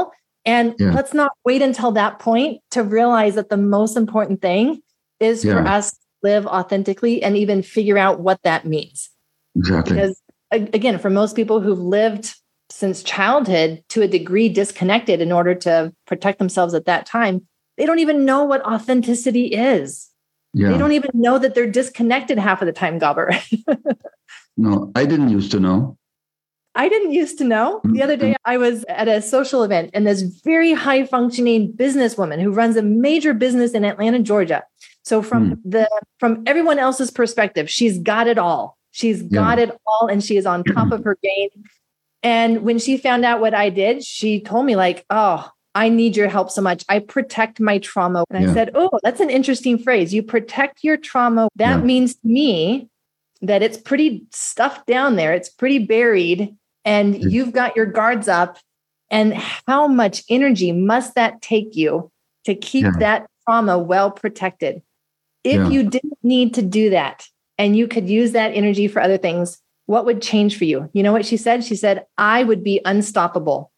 And let's not wait until that point to realize that the most important thing is for us to live authentically and even figure out what that means. Exactly. Because again, for most people who've lived since childhood to a degree disconnected in order to protect themselves at that time, they don't even know what authenticity is. Yeah. They don't even know that they're disconnected half of the time, Gabor. No, I didn't used to know. I didn't used to know. The other day, I was at a social event, and this very high-functioning businesswoman who runs a major business in Atlanta, Georgia. So from everyone else's perspective, she's got it all. She's got it all, and she is on top of her game. And when she found out what I did, she told me like, "Oh, I need your help so much. I protect my trauma." And I said, "Oh, that's an interesting phrase. You protect your trauma. That means to me that it's pretty stuffed down there. It's pretty buried. And you've got your guards up. And how much energy must that take you to keep that trauma well protected? If you didn't need to do that and you could use that energy for other things, what would change for you?" You know what she said? She said, "I would be unstoppable."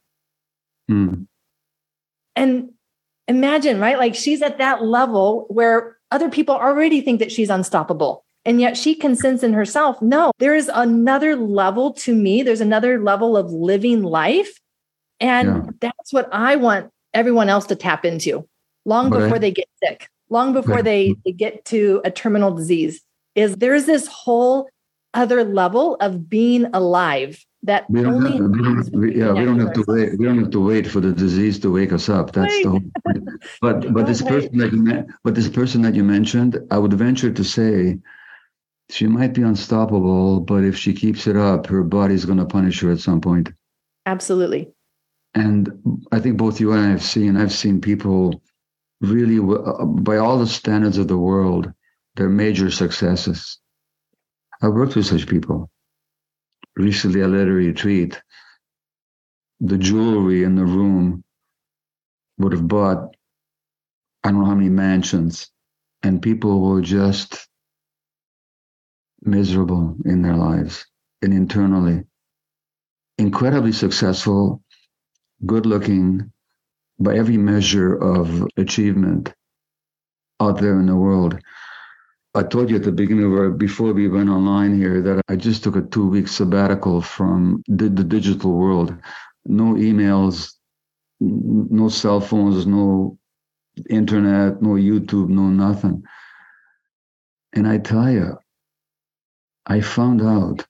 And imagine, right? Like she's at that level where other people already think that she's unstoppable. And yet she can sense in herself, no, there is another level to me. There's another level of living life. And that's what I want everyone else to tap into long before they get sick, long before they get to a terminal disease, is there's this whole other level of being alive that we don't have to wait. We don't have to wait for the disease to wake us up. That's the whole point. But this person that you mentioned, I would venture to say, she might be unstoppable, but if she keeps it up, her body's going to punish her at some point. Absolutely. And I think both you and I I've seen people really, by all the standards of the world, they're major successes. I've worked with such people. Recently, I led a retreat. The jewelry in the room would have bought, I don't know how many mansions, and people were just miserable in their lives and internally. Incredibly successful, good looking, by every measure of achievement out there in the world. I told you at the beginning, before we went online here, that I just took a 2-week sabbatical from the digital world. No emails, no cell phones, no internet, no YouTube, no nothing. And I tell you, I found out,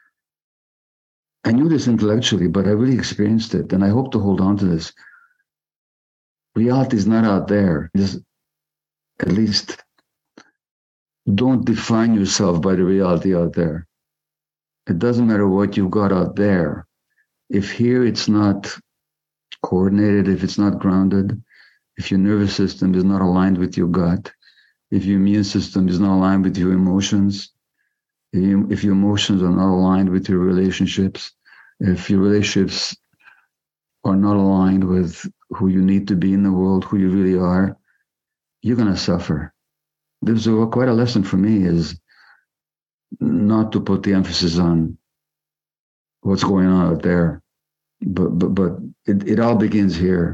I knew this intellectually, but I really experienced it, and I hope to hold on to this. Reality is not out there. Just, at least, don't define yourself by the reality out there. It doesn't matter what you've got out there. If here it's not coordinated, if it's not grounded, if your nervous system is not aligned with your gut, if your immune system is not aligned with your emotions, if your emotions are not aligned with your relationships, if your relationships are not aligned with who you need to be in the world, who you really are, you're going to suffer. There's quite a lesson for me is not to put the emphasis on what's going on out there, but it all begins here.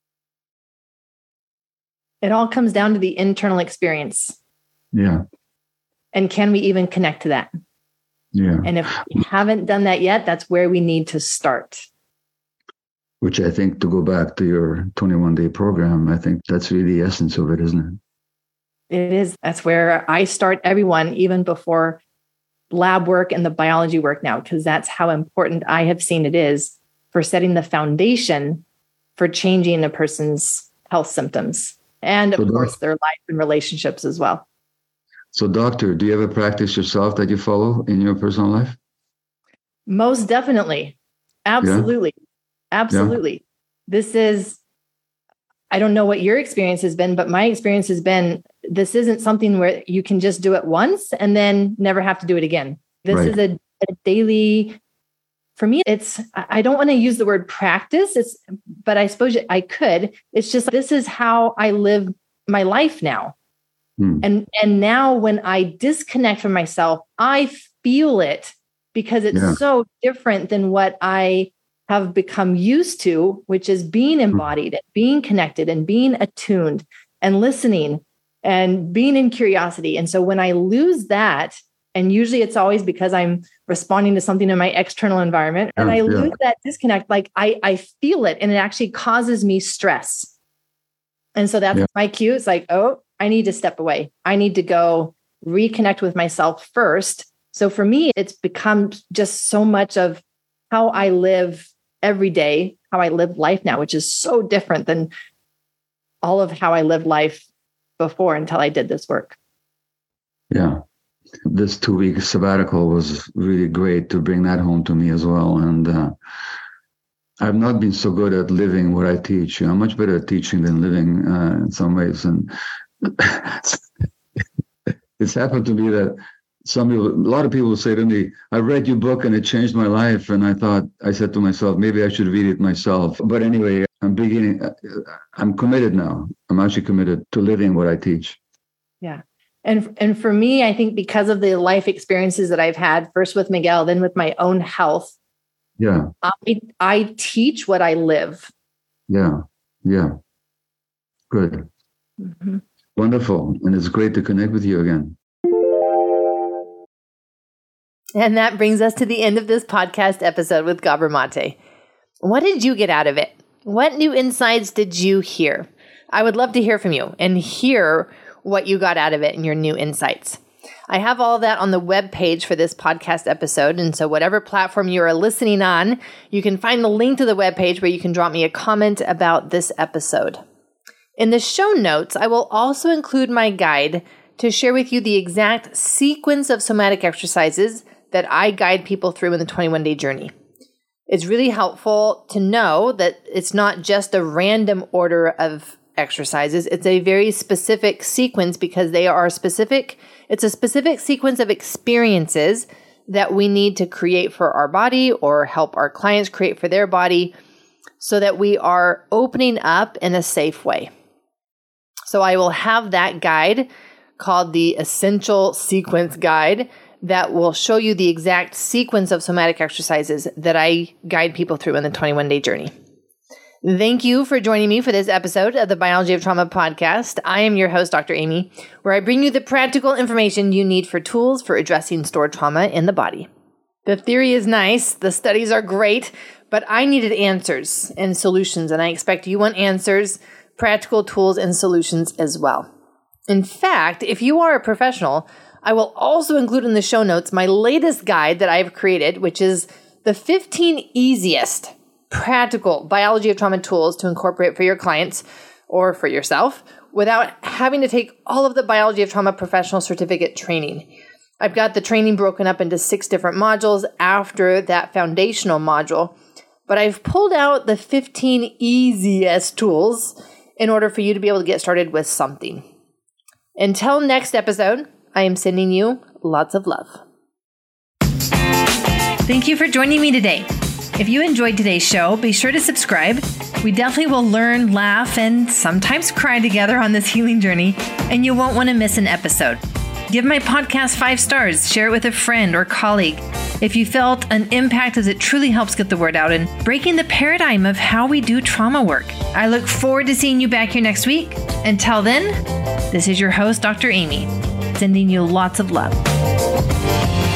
It all comes down to the internal experience. Yeah. And can we even connect to that? Yeah. And if we haven't done that yet, that's where we need to start. Which I think, to go back to your 21-day program, I think that's really the essence of it, isn't it? It is. That's where I start everyone, even before lab work and the biology work now, because that's how important I have seen it is for setting the foundation for changing a person's health symptoms. And of course, their life and relationships as well. So, doctor, do you have a practice yourself that you follow in your personal life? Most definitely. Absolutely. Yeah. Absolutely. Yeah. This is, I don't know what your experience has been, but my experience has been, this isn't something where you can just do it once and then never have to do it again. This is a daily, for me, it's, I don't want to use the word practice, but I suppose I could. It's just, this is how I live my life now. And now when I disconnect from myself, I feel it because it's so different than what I have become used to, which is being embodied, being connected and being attuned and listening and being in curiosity. And so when I lose that, and usually it's always because I'm responding to something in my external environment, and I lose that disconnect, like I feel it, and it actually causes me stress. And so that's my cue. It's like, oh, I need to step away. I need to go reconnect with myself first. So for me, it's become just so much of how I live every day, how I live life now, which is so different than all of how I lived life before until I did this work. Yeah. This 2-week sabbatical was really great to bring that home to me as well. And I've not been so good at living what I teach. I'm much better at teaching than living in some ways. And it's happened to me that a lot of people say to me, I read your book and it changed my life. And I said to myself, maybe I should read it myself. But anyway, I'm committed now. I'm actually committed to living what I teach. Yeah. And for me, I think because of the life experiences that I've had, first with Miguel, then with my own health, I teach what I live. Yeah. Good. Mm-hmm. Wonderful. And it's great to connect with you again. And that brings us to the end of this podcast episode with Gabor Mate. What did you get out of it? What new insights did you hear? I would love to hear from you and hear what you got out of it and your new insights. I have all that on the web page for this podcast episode. And so whatever platform you are listening on, you can find the link to the web page where you can drop me a comment about this episode. In the show notes, I will also include my guide to share with you the exact sequence of somatic exercises that I guide people through in the 21-day journey. It's really helpful to know that it's not just a random order of exercises. It's a very specific sequence because they are specific. It's a specific sequence of experiences that we need to create for our body or help our clients create for their body so that we are opening up in a safe way. So I will have that guide called the Essential Sequence Guide that will show you the exact sequence of somatic exercises that I guide people through in the 21-day journey. Thank you for joining me for this episode of the Biology of Trauma podcast. I am your host, Dr. Amy, where I bring you the practical information you need for tools for addressing stored trauma in the body. The theory is nice, the studies are great, but I needed answers and solutions, and I expect you want answers, practical tools, and solutions as well. In fact, if you are a professional, I will also include in the show notes my latest guide that I've created, which is the 15 easiest practical biology of trauma tools to incorporate for your clients or for yourself without having to take all of the biology of trauma professional certificate training. I've got the training broken up into 6 different modules after that foundational module, but I've pulled out the 15 easiest tools in order for you to be able to get started with something. Until next episode, I am sending you lots of love. Thank you for joining me today. If you enjoyed today's show, be sure to subscribe. We definitely will learn, laugh, and sometimes cry together on this healing journey, and you won't want to miss an episode. Give my podcast 5 stars, share it with a friend or colleague if you felt an impact, as it truly helps get the word out and breaking the paradigm of how we do trauma work. I look forward to seeing you back here next week. Until then, this is your host, Dr. Amy, sending you lots of love.